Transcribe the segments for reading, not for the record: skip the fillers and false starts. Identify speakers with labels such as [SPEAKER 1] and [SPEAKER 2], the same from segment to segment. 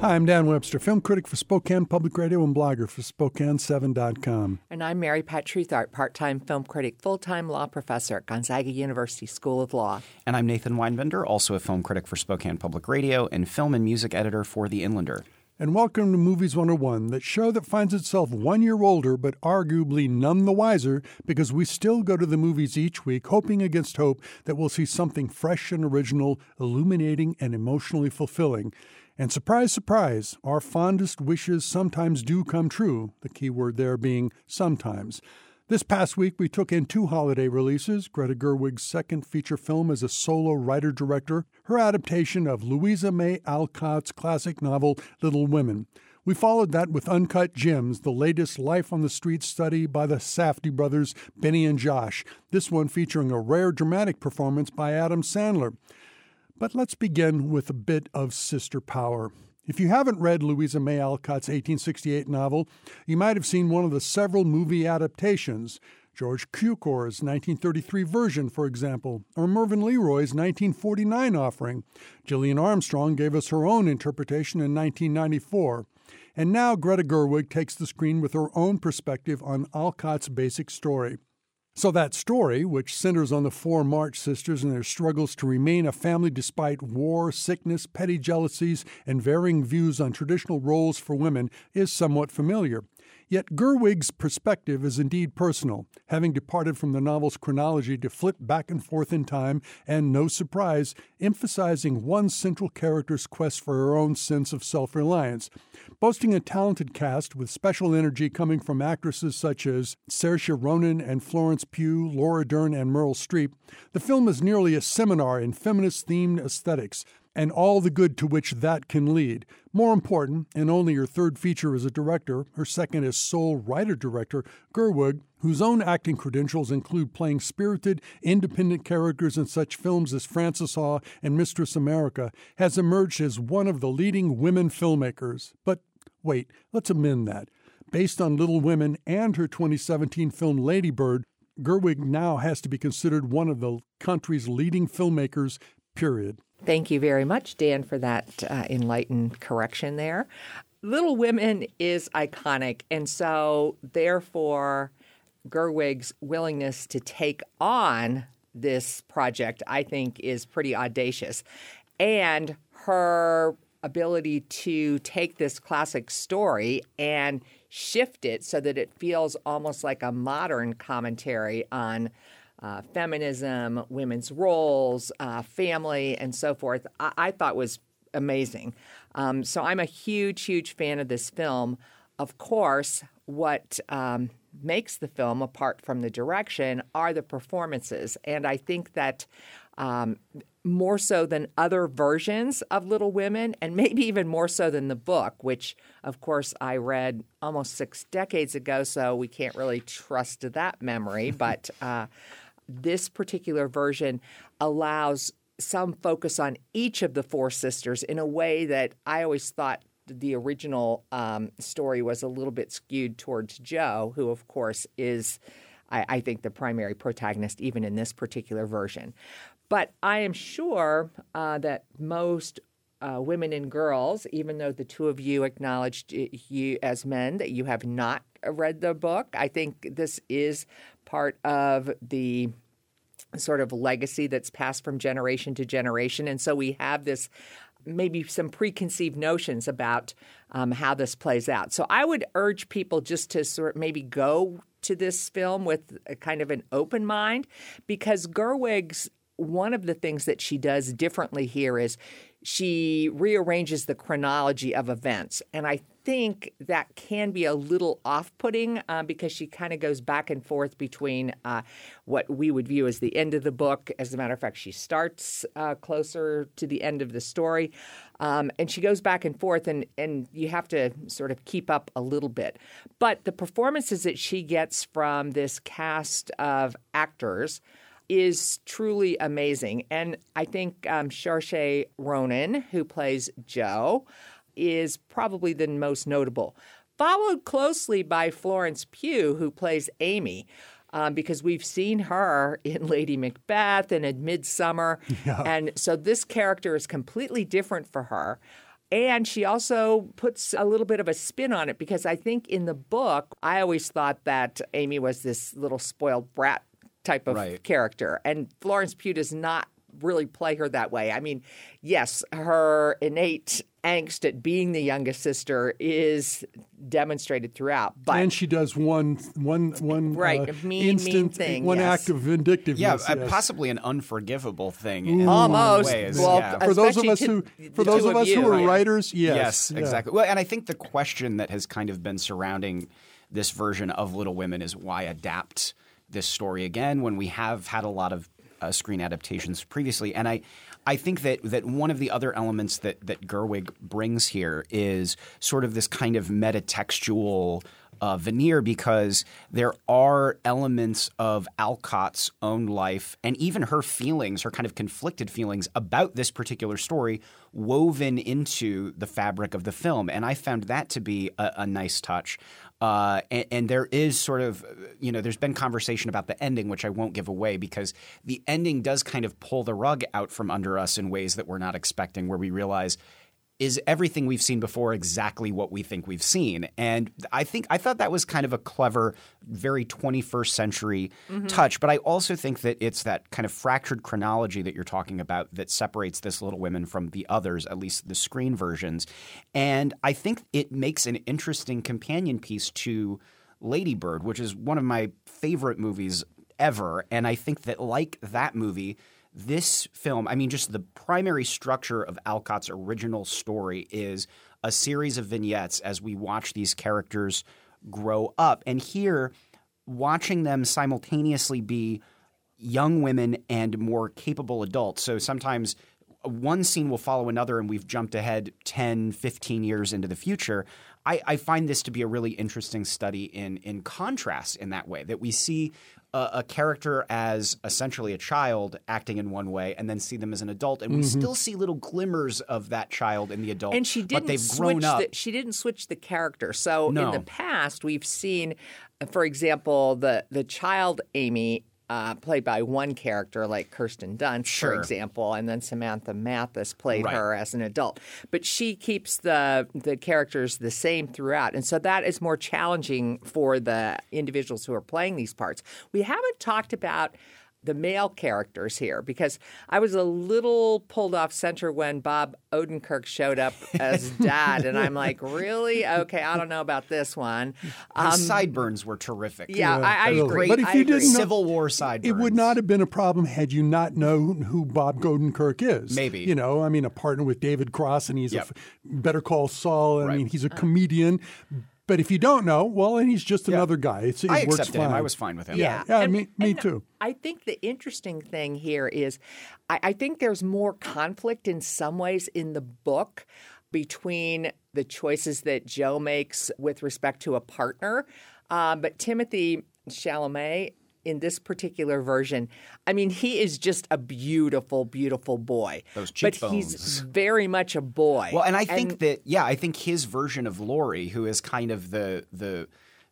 [SPEAKER 1] Hi, I'm Dan Webster, film critic for Spokane Public Radio and blogger for Spokane7.com.
[SPEAKER 2] And I'm Mary Pat Truthart, part-time film critic, full-time law professor at Gonzaga University School of Law.
[SPEAKER 3] And I'm Nathan Weinbender, also a film critic for Spokane Public Radio and film and music editor for The Inlander.
[SPEAKER 1] And welcome to Movies 101, that show that finds itself 1 year older but arguably none the wiser because we still go to the movies each week hoping against hope that we'll see something fresh and original, illuminating and emotionally fulfilling. And surprise, surprise, our fondest wishes sometimes do come true, the key word there being sometimes. This past week, we took in two holiday releases, Greta Gerwig's second feature film as a solo writer-director, her adaptation of Louisa May Alcott's classic novel, Little Women. We followed that with Uncut Gems, the latest life on the street study by the Safdie brothers, Benny and Josh, this one featuring a rare dramatic performance by Adam Sandler. But let's begin with a bit of sister power. If you haven't read Louisa May Alcott's 1868 novel, you might have seen one of the several movie adaptations. George Cukor's 1933 version, for example, or Mervyn Leroy's 1949 offering. Gillian Armstrong gave us her own interpretation in 1994. And now Greta Gerwig takes the screen with her own perspective on Alcott's basic story. So that story, which centers on the four March sisters and their struggles to remain a family despite war, sickness, petty jealousies, and varying views on traditional roles for women, is somewhat familiar. Yet Gerwig's perspective is indeed personal, having departed from the novel's chronology to flip back and forth in time, and no surprise, emphasizing one central character's quest for her own sense of self-reliance. Boasting a talented cast with special energy coming from actresses such as Saoirse Ronan and Florence Pugh, Laura Dern and Meryl Streep, the film is nearly a seminar in feminist-themed aesthetics, and all the good to which that can lead. More important, and only her third feature as a director, her second as sole writer-director, Gerwig, whose own acting credentials include playing spirited, independent characters in such films as Frances Ha and Mistress America, has emerged as one of the leading women filmmakers. But wait, let's amend that. Based on Little Women and her 2017 film Lady Bird, Gerwig now has to be considered one of the country's leading filmmakers, period.
[SPEAKER 2] Thank you very much, Dan, for that enlightened correction there. Little Women is iconic, and so therefore Gerwig's willingness to take on this project, I think, is pretty audacious. And her ability to take this classic story and shift it so that it feels almost like a modern commentary on feminism, women's roles, family, and so forth, I thought was amazing. So I'm a huge, huge fan of this film. Of course, what makes the film, apart from the direction, are the performances. And I think that more so than other versions of Little Women, and maybe even more so than the book, which, of course, I read almost 6 decades ago, so we can't really trust that memory. But this particular version allows some focus on each of the four sisters in a way that I always thought the original story was a little bit skewed towards Jo, who, of course, is, I think, the primary protagonist even in this particular version. But I am sure that most women and girls, even though the two of you acknowledged you as men that you have not read the book, I think this is part of the sort of legacy that's passed from generation to generation. And so we have this maybe some preconceived notions about how this plays out. So I would urge people just to sort of maybe go to this film with a kind of an open mind, because Gerwig's one of the things that she does differently here is she rearranges the chronology of events. And I think that can be a little off-putting because she kind of goes back and forth between what we would view as the end of the book. As a matter of fact, she starts closer to the end of the story. And she goes back and forth, and you have to sort of keep up a little bit. But the performances that she gets from this cast of actors is truly amazing. And I think Saoirse Ronan, who plays Jo, is probably the most notable, followed closely by Florence Pugh, who plays Amy, because we've seen her in Lady Macbeth and in Midsummer. Yeah. And so this character is completely different for her. And she also puts a little bit of a spin on it because I think in the book, I always thought that Amy was this little spoiled brat type of character. And Florence Pugh does not really play her that way. I mean, yes, her innate angst at being the youngest sister is demonstrated throughout. But
[SPEAKER 1] and she does one
[SPEAKER 2] mean thing,
[SPEAKER 1] one act of vindictiveness.
[SPEAKER 3] Yeah, possibly an unforgivable thing. In
[SPEAKER 2] almost.
[SPEAKER 3] Ways.
[SPEAKER 2] Well,
[SPEAKER 1] for those of us who are writers,
[SPEAKER 3] yes, exactly. Well, and I think the question that has kind of been surrounding this version of Little Women is why adapt this story again when we have had a lot of screen adaptations previously. And I think that one of the other elements that Gerwig brings here is sort of this kind of metatextual veneer, because there are elements of Alcott's own life and even her feelings, her kind of conflicted feelings about this particular story woven into the fabric of the film. And I found that to be a nice touch. And there is sort of, there's been conversation about the ending, which I won't give away, because the ending does kind of pull the rug out from under us in ways that we're not expecting, where we realize, is everything we've seen before exactly what we think we've seen? And I thought that was kind of a clever, very 21st century touch. But I also think that it's that kind of fractured chronology that you're talking about that separates this Little Women from the others, at least the screen versions. And I think it makes an interesting companion piece to Lady Bird, which is one of my favorite movies ever. And I think that, like that movie, this film, I mean, just the primary structure of Alcott's original story is a series of vignettes as we watch these characters grow up. And here, watching them simultaneously be young women and more capable adults. So sometimes one scene will follow another and we've jumped ahead 10, 15 years into the future. I find this to be a really interesting study in contrast in that way, that we see a character as essentially a child acting in one way and then see them as an adult. And we still see little glimmers of that child in the adult,
[SPEAKER 2] and
[SPEAKER 3] but they've grown up.
[SPEAKER 2] She didn't switch the character. So in the past, we've seen, for example, the child Amy played by one character like Kirsten Dunst, for example, and then Samantha Mathis played her as an adult. But she keeps the characters the same throughout. And so that is more challenging for the individuals who are playing these parts. We haven't talked about the male characters here, because I was a little pulled off center when Bob Odenkirk showed up as dad, and I'm like, really? Okay, I don't know about this one.
[SPEAKER 3] His sideburns were terrific.
[SPEAKER 2] Yeah, I agree.
[SPEAKER 1] But if you didn't know,
[SPEAKER 3] Civil War sideburns,
[SPEAKER 1] it would not have been a problem had you not known who Bob Odenkirk is.
[SPEAKER 3] Maybe.
[SPEAKER 1] I mean, a partner with David Cross, and he's a Better Call Saul. I mean, he's a comedian. But if you don't know, well, and he's just another guy.
[SPEAKER 3] I accepted him. I was fine with him.
[SPEAKER 1] Yeah, me too.
[SPEAKER 2] I think the interesting thing here is I think there's more conflict in some ways in the book between the choices that Joe makes with respect to a partner. But Timothée Chalamet, in this particular version, I mean, he is just a beautiful, beautiful boy.
[SPEAKER 3] Those cheekbones.
[SPEAKER 2] But he's very much a boy.
[SPEAKER 3] Well, and I think his version of Laurie, who is kind of the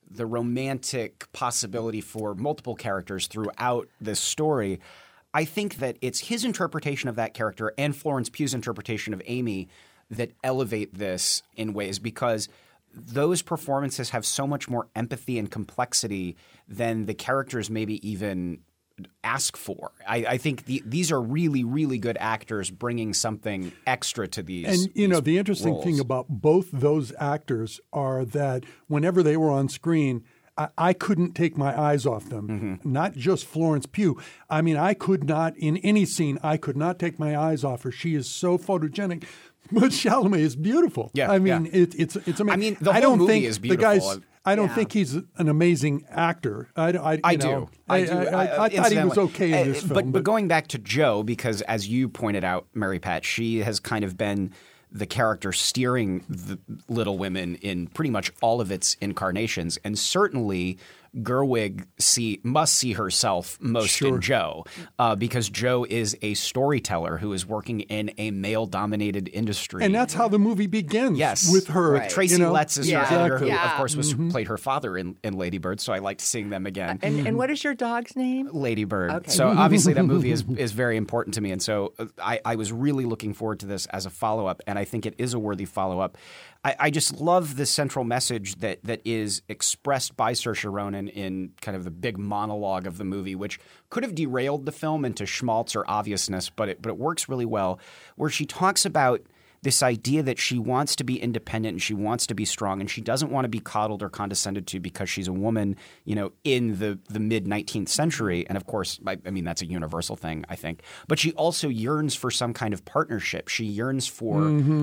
[SPEAKER 3] romantic possibility for multiple characters throughout this story, I think that it's his interpretation of that character and Florence Pugh's interpretation of Amy that elevate this in ways, because those performances have so much more empathy and complexity than the characters maybe even ask for. I think these are really, really good actors bringing something extra to these.
[SPEAKER 1] And, the interesting
[SPEAKER 3] roles.
[SPEAKER 1] thing about both those actors are that whenever they were on screen, I couldn't take my eyes off them. Not just Florence Pugh. I mean, I could not, in any scene, I could not take my eyes off her. She is so photogenic. But Chalamet is beautiful.
[SPEAKER 3] Yeah,
[SPEAKER 1] I mean, it's amazing.
[SPEAKER 3] I mean, the whole movie is beautiful.
[SPEAKER 1] I don't think he's an amazing actor. I
[SPEAKER 3] do.
[SPEAKER 1] I thought he was okay in this film.
[SPEAKER 3] But going back to Jo, because as you pointed out, Mary Pat, she has kind of been the character steering the Little Women in pretty much all of its incarnations. And certainly Gerwig must see herself most in Joe, because Joe is a storyteller who is working in a male-dominated industry.
[SPEAKER 1] And that's how the movie begins, with her.
[SPEAKER 2] Right.
[SPEAKER 3] Tracy Letts is her editor, who,
[SPEAKER 2] Yeah.
[SPEAKER 3] of course, played her father in Lady Bird, so I liked seeing them again.
[SPEAKER 2] And what is your dog's name?
[SPEAKER 3] Lady Bird.
[SPEAKER 2] Okay.
[SPEAKER 3] So obviously that movie is very important to me. And so I was really looking forward to this as a follow-up, and I think it is a worthy follow-up. I just love the central message that is expressed by Saoirse Ronan in kind of the big monologue of the movie, which could have derailed the film into schmaltz or obviousness, but it works really well, where she talks about this idea that she wants to be independent and she wants to be strong and she doesn't want to be coddled or condescended to because she's a woman, in the mid-19th century. And of course, I mean, that's a universal thing, I think. But she also yearns for some kind of partnership. She yearns for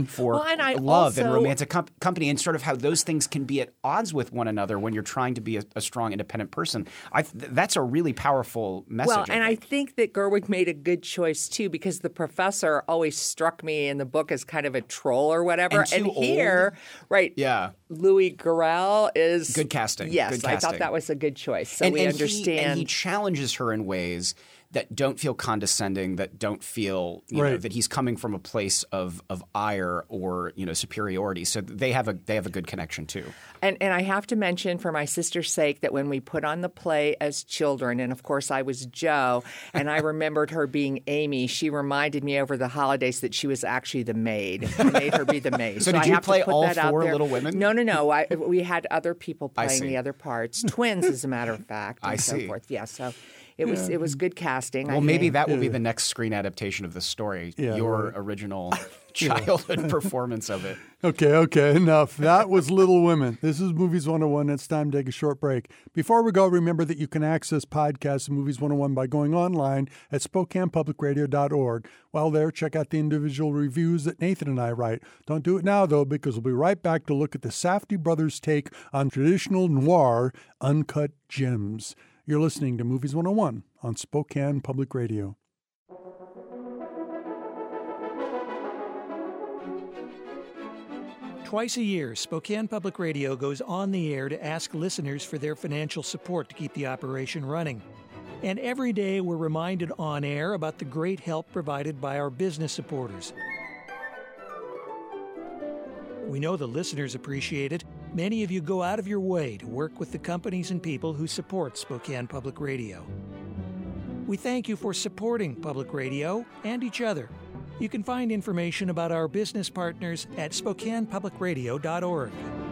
[SPEAKER 3] love and romantic company, and sort of how those things can be at odds with one another when you're trying to be a strong, independent person. That's a really powerful message.
[SPEAKER 2] Well, and I think that Gerwig made a good choice, too, because the professor always struck me in the book as kind of a troll or whatever.
[SPEAKER 3] And
[SPEAKER 2] here, right, Louis Garrel is...
[SPEAKER 3] Good casting.
[SPEAKER 2] Yes,
[SPEAKER 3] good casting.
[SPEAKER 2] I thought that was a good choice. So we understand...
[SPEAKER 3] He challenges her in ways that don't feel condescending, that don't feel that he's coming from a place of ire or superiority. So they have a good connection too.
[SPEAKER 2] And I have to mention, for my sister's sake, that when we put on the play as children, and of course I was Jo, and I remembered her being Amy, she reminded me over the holidays that she was actually the maid. I made her be the maid.
[SPEAKER 3] So did you play all four Little Women?
[SPEAKER 2] No. We had other people playing the other parts. Twins, as a matter of fact, and so forth. Yeah, so... It was good casting.
[SPEAKER 3] Well, maybe that will be the next screen adaptation of this story. Your original childhood performance of it.
[SPEAKER 1] Okay, enough. That was Little Women. This is Movies 101. It's time to take a short break. Before we go, remember that you can access podcasts of Movies 101 by going online at SpokanePublicRadio.org. While there, check out the individual reviews that Nathan and I write. Don't do it now, though, because we'll be right back to look at the Safdie brothers' take on traditional noir uncut gems. You're listening to Movies 101 on Spokane Public Radio.
[SPEAKER 4] Twice a year, Spokane Public Radio goes on the air to ask listeners for their financial support to keep the operation running. And every day we're reminded on air about the great help provided by our business supporters. We know the listeners appreciate it. Many of you go out of your way to work with the companies and people who support Spokane Public Radio. We thank you for supporting public radio and each other. You can find information about our business partners at SpokanePublicRadio.org.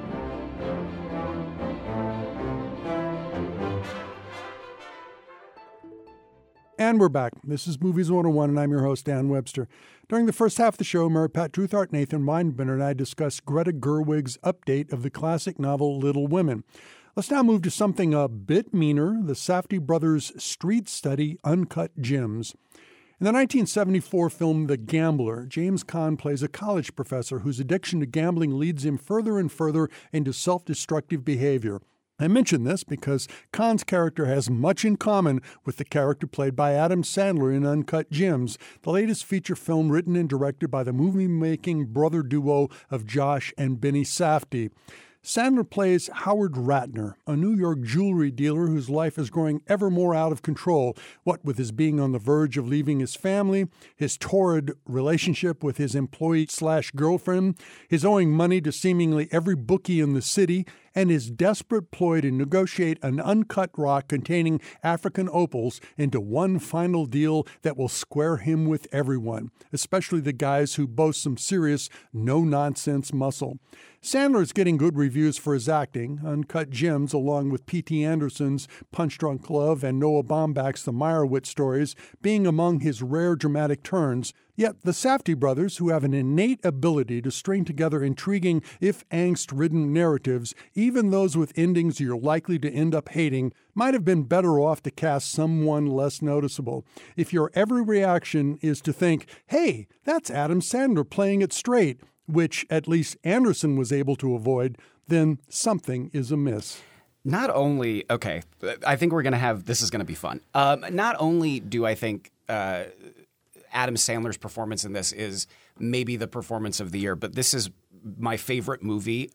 [SPEAKER 1] And we're back. This is Movies 101, and I'm your host, Dan Webster. During the first half of the show, Mary Pat Truthart, Nathan Weinbender, and I discussed Greta Gerwig's update of the classic novel Little Women. Let's now move to something a bit meaner, the Safdie brothers' street study, Uncut Gems. In the 1974 film The Gambler, James Caan plays a college professor whose addiction to gambling leads him further and further into self-destructive behavior. I mention this because Caan's character has much in common with the character played by Adam Sandler in Uncut Gems, the latest feature film written and directed by the movie-making brother duo of Josh and Benny Safdie. Sandler plays Howard Ratner, a New York jewelry dealer whose life is growing ever more out of control, what with his being on the verge of leaving his family, his torrid relationship with his employee/girlfriend, his owing money to seemingly every bookie in the city, and his desperate ploy to negotiate an uncut rock containing African opals into one final deal that will square him with everyone, especially the guys who boast some serious, no-nonsense muscle. Sandler is getting good reviews for his acting. Uncut Gems, along with P.T. Anderson's Punch Drunk Love and Noah Baumbach's The Meyerowitz stories, being among his rare dramatic turns. Yet the Safdie brothers, who have an innate ability to string together intriguing, if angst-ridden narratives, even those with endings you're likely to end up hating, might have been better off to cast someone less noticeable. If your every reaction is to think, hey, that's Adam Sandler playing it straight, which at least Anderson was able to avoid, then something is amiss.
[SPEAKER 3] Not only, okay, I think we're going to have, this is going to be fun. Not only do I think Adam Sandler's performance in this is maybe the performance of the year, but this is my favorite movie of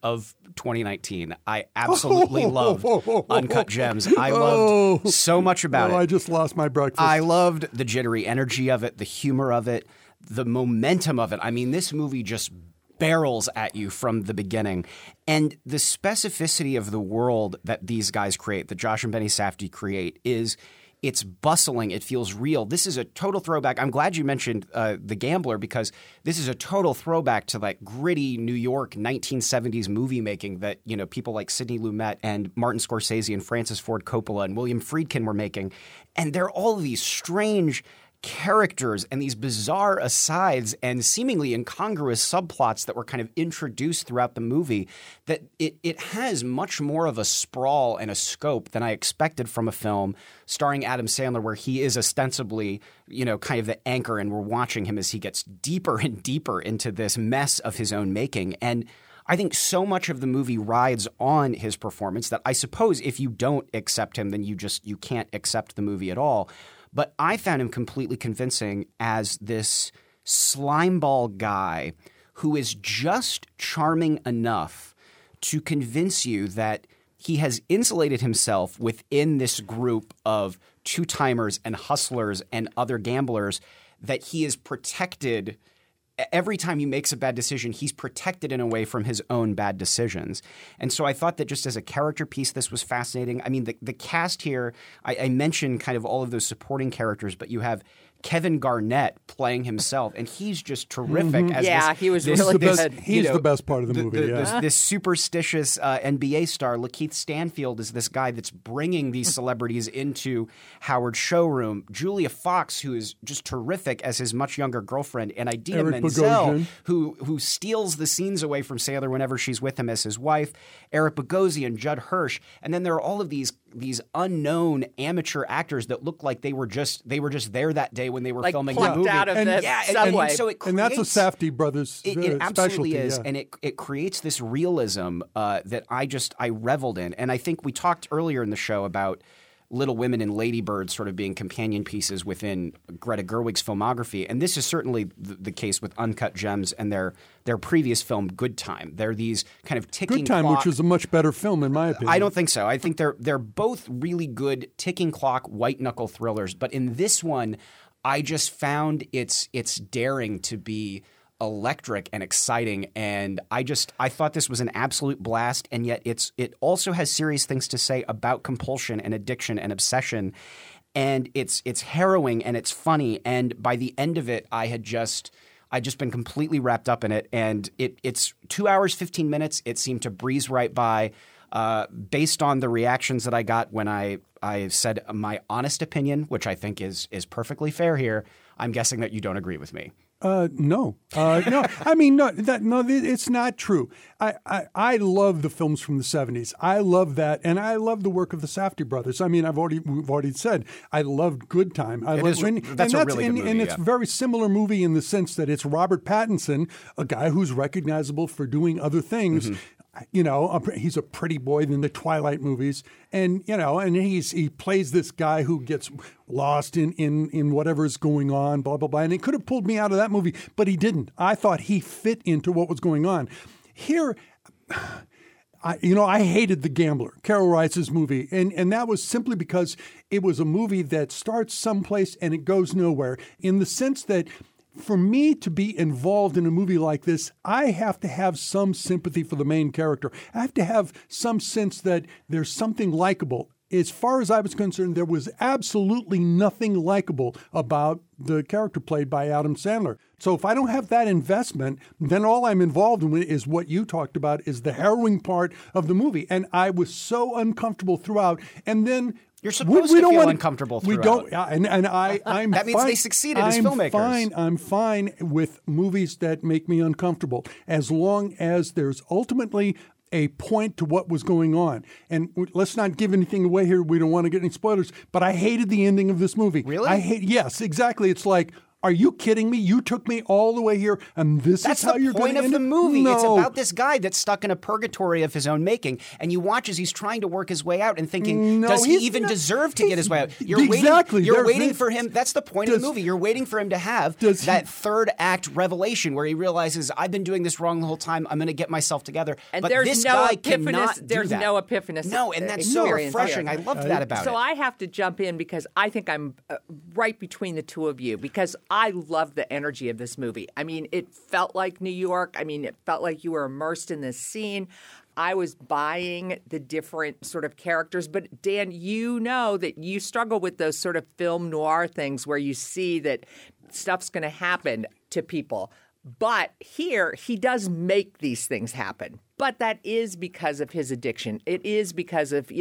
[SPEAKER 3] 2019. I absolutely loved Uncut Gems. I loved so much about it.
[SPEAKER 1] I just lost my breakfast.
[SPEAKER 3] I loved the jittery energy of it, the humor of it, the momentum of it. I mean, this movie just barrels at you from the beginning. And the specificity of the world that these guys create, that Josh and Benny Safdie create, it's bustling. It feels real. This is a total throwback. I'm glad you mentioned The Gambler, because this is a total throwback to like gritty New York 1970s movie making that, you know, people like Sidney Lumet and Martin Scorsese and Francis Ford Coppola and William Friedkin were making. And there are all of these strange characters and these bizarre asides and seemingly incongruous subplots that were kind of introduced throughout the movie, that it has much more of a sprawl and a scope than I expected from a film starring Adam Sandler, where he is ostensibly, you know, kind of the anchor, and we're watching him as he gets deeper and deeper into this mess of his own making. And I think so much of the movie rides on his performance that I suppose if you don't accept him, then you can't accept the movie at all. But I found him completely convincing as this slimeball guy who is just charming enough to convince you that he has insulated himself within this group of two-timers and hustlers and other gamblers, that he is protected. Every time he makes a bad decision, he's protected in a way from his own bad decisions. And so I thought that just as a character piece, this was fascinating. I mean, the cast here, I mentioned kind of all of those supporting characters, but you have Kevin Garnett playing himself, and he's just terrific. As
[SPEAKER 2] he was really good.
[SPEAKER 1] He's the best part of the movie.
[SPEAKER 3] This superstitious NBA star, Lakeith Stanfield, is this guy that's bringing these celebrities into Howard's showroom. Julia Fox, who is just terrific as his much younger girlfriend, and Idina
[SPEAKER 1] Eric
[SPEAKER 3] Menzel,
[SPEAKER 1] Bogosian,
[SPEAKER 3] who steals the scenes away from Sandler whenever she's with him as his wife. Eric Bogosian, Judd Hirsch, and then there are all of these unknown amateur actors that look like they were just there that day when they were filming the movie.
[SPEAKER 2] Out of the subway.
[SPEAKER 3] So it creates,
[SPEAKER 1] and that's a Safdie brothers
[SPEAKER 3] it absolutely
[SPEAKER 1] specialty,
[SPEAKER 3] is,
[SPEAKER 1] yeah.
[SPEAKER 3] and it creates this realism that I reveled in. And I think we talked earlier in the show about Little Women and Lady Bird sort of being companion pieces within Greta Gerwig's filmography. And this is certainly the case with Uncut Gems and their previous film, Good Time. They're these kind of ticking
[SPEAKER 1] Good Time,
[SPEAKER 3] clock,
[SPEAKER 1] which is a much better film, in my opinion.
[SPEAKER 3] I don't think so. I think they're both really good ticking clock, white-knuckle thrillers. But in this one, I just found its daring to be electric and exciting, and I thought this was an absolute blast, and yet it also has serious things to say about compulsion and addiction and obsession, and it's harrowing and it's funny, and by the end of it, I just been completely wrapped up in it, and it's 2 hours 15 minutes. It seemed to breeze right by, based on the reactions that I got when I said my honest opinion, which I think is perfectly fair here. I'm guessing that you don't agree with me.
[SPEAKER 1] No. I mean, no. It's not true. I love the films from the 70s. I love that, and I love the work of the Safdie brothers. I mean, we've already said I loved Good Time.
[SPEAKER 3] That's a really good movie,
[SPEAKER 1] and it's a very similar movie in the sense that it's Robert Pattinson, a guy who's recognizable for doing other things. Mm-hmm. You know, he's a pretty boy in the Twilight movies, and you know, and he plays this guy who gets lost in whatever's going on, blah blah blah. And he could have pulled me out of that movie, but he didn't. I thought he fit into what was going on. Here, I hated The Gambler, Carol Rice's movie, and that was simply because it was a movie that starts someplace and it goes nowhere. In the sense that, for me to be involved in a movie like this, I have to have some sympathy for the main character. I have to have some sense that there's something likable. As far as I was concerned, there was absolutely nothing likable about the character played by Adam Sandler. So if I don't have that investment, then all I'm involved in is what you talked about, is the harrowing part of the movie. And I was so uncomfortable throughout. And then
[SPEAKER 3] you're supposed to feel uncomfortable throughout.
[SPEAKER 1] We don't, and I'm
[SPEAKER 3] that means
[SPEAKER 1] fine.
[SPEAKER 3] they succeeded as filmmakers.
[SPEAKER 1] I'm fine with movies that make me uncomfortable, as long as there's ultimately a point to what was going on. And let's not give anything away here. We don't want to get any spoilers. But I hated the ending of this movie.
[SPEAKER 3] Really?
[SPEAKER 1] Yes, exactly. It's like, Are you kidding me? You took me all the way here, and
[SPEAKER 3] That's
[SPEAKER 1] is how you're going to
[SPEAKER 3] the point of the movie.
[SPEAKER 1] No.
[SPEAKER 3] It's about this guy that's stuck in a purgatory of his own making, and you watch as he's trying to work his way out and thinking, does he even deserve to get his way out? You're waiting for him. That's the point of the movie. You're waiting for him to have that third act revelation where he realizes, I've been doing this wrong the whole time. I'm going to get myself together.
[SPEAKER 2] And
[SPEAKER 3] but
[SPEAKER 2] there's
[SPEAKER 3] this
[SPEAKER 2] no
[SPEAKER 3] guy
[SPEAKER 2] epiphanous.
[SPEAKER 3] cannot do
[SPEAKER 2] There's
[SPEAKER 3] that.
[SPEAKER 2] no epiphanous.
[SPEAKER 3] No, and that's so refreshing. I loved that about it.
[SPEAKER 2] So I have to jump in because I think I'm right between the two of you because I love the energy of this movie. I mean, it felt like New York. I mean, it felt like you were immersed in this scene. I was buying the different sort of characters. But Dan, you know that you struggle with those sort of film noir things where you see that stuff's going to happen to people. But here, he does make these things happen. But that is because of his addiction. It is because of,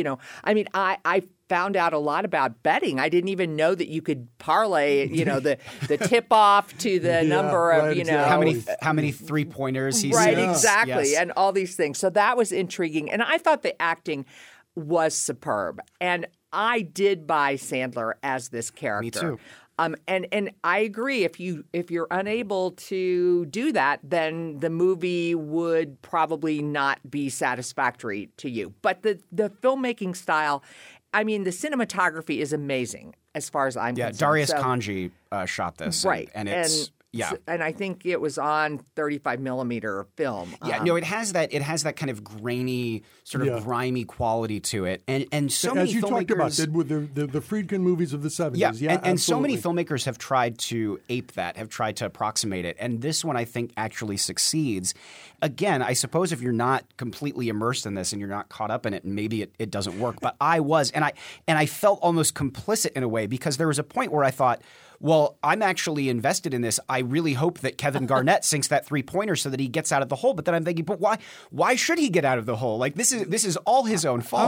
[SPEAKER 2] I found out a lot about betting. I didn't even know that you could parlay, the tip-off to the number of,
[SPEAKER 3] How many three-pointers he
[SPEAKER 2] right,
[SPEAKER 3] sees.
[SPEAKER 2] exactly,
[SPEAKER 3] Yes.
[SPEAKER 2] and all these things. So that was intriguing. And I thought the acting was superb. And I did buy Sandler as this character.
[SPEAKER 3] Me too.
[SPEAKER 2] And I agree. If you're unable to do that, then the movie would probably not be satisfactory to you. But the filmmaking style, I mean, the cinematography is amazing as far as I'm concerned.
[SPEAKER 3] Darius Kanji shot this,
[SPEAKER 2] right?
[SPEAKER 3] and it's.
[SPEAKER 2] And I think it was on 35 millimeter film.
[SPEAKER 3] It has that kind of grainy, sort of grimy quality to it, and so many
[SPEAKER 1] as you
[SPEAKER 3] filmmakers
[SPEAKER 1] talked about, did with the Friedkin movies of the 70s.
[SPEAKER 3] And so many filmmakers have tried to ape that, have tried to approximate it, and this one I think actually succeeds. Again, I suppose if you're not completely immersed in this and you're not caught up in it, maybe it doesn't work. But I was, and I felt almost complicit in a way because there was a point where I thought, well, I'm actually invested in this. I really hope that Kevin Garnett sinks that three-pointer so that he gets out of the hole. But then I'm thinking, but why should he get out of the hole? Like this is all his own fault.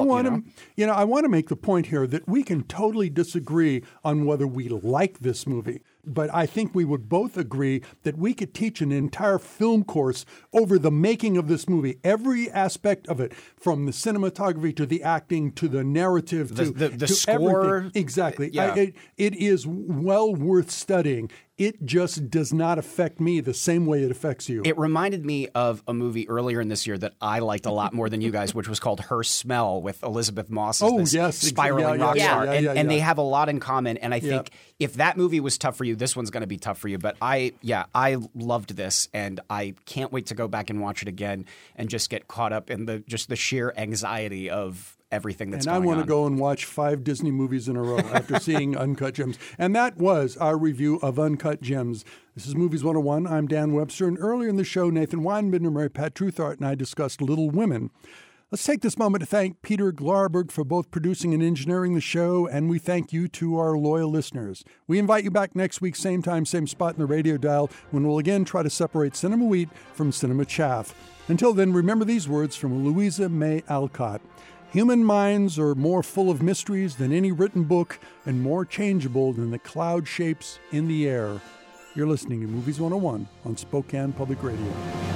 [SPEAKER 1] I want to make the point here that we can totally disagree on whether we like this movie. But I think we would both agree that we could teach an entire film course over the making of this movie, every aspect of it, from the cinematography to the acting to the narrative to
[SPEAKER 3] the score.
[SPEAKER 1] Everything. Exactly.
[SPEAKER 3] Yeah.
[SPEAKER 1] It is well worth studying. It just does not affect me the same way it affects you.
[SPEAKER 3] It reminded me of a movie earlier in this year that I liked a lot more than you guys, which was called Her Smell with Elizabeth Moss as this spiraling rock star. And they have a lot in common. And I think if that movie was tough for you, this one's going to be tough for you. But I loved this, and I can't wait to go back and watch it again and just get caught up in the sheer anxiety of everything that's going on.
[SPEAKER 1] And I want to go and watch 5 Disney movies in a row after seeing Uncut Gems. And that was our review of Uncut Gems. This is Movies 101. I'm Dan Webster. And earlier in the show, Nathan Weinbender, Mary Pat Truthart, and I discussed Little Women. Let's take this moment to thank Peter Glarberg for both producing and engineering the show, and we thank you to our loyal listeners. We invite you back next week, same time, same spot in the radio dial, when we'll again try to separate cinema wheat from cinema chaff. Until then, remember these words from Louisa May Alcott. Human minds are more full of mysteries than any written book and more changeable than the cloud shapes in the air. You're listening to Movies 101 on Spokane Public Radio.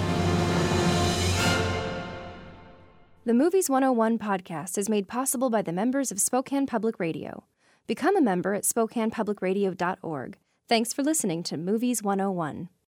[SPEAKER 5] The Movies 101 podcast is made possible by the members of Spokane Public Radio. Become a member at SpokanePublicRadio.org. Thanks for listening to Movies 101.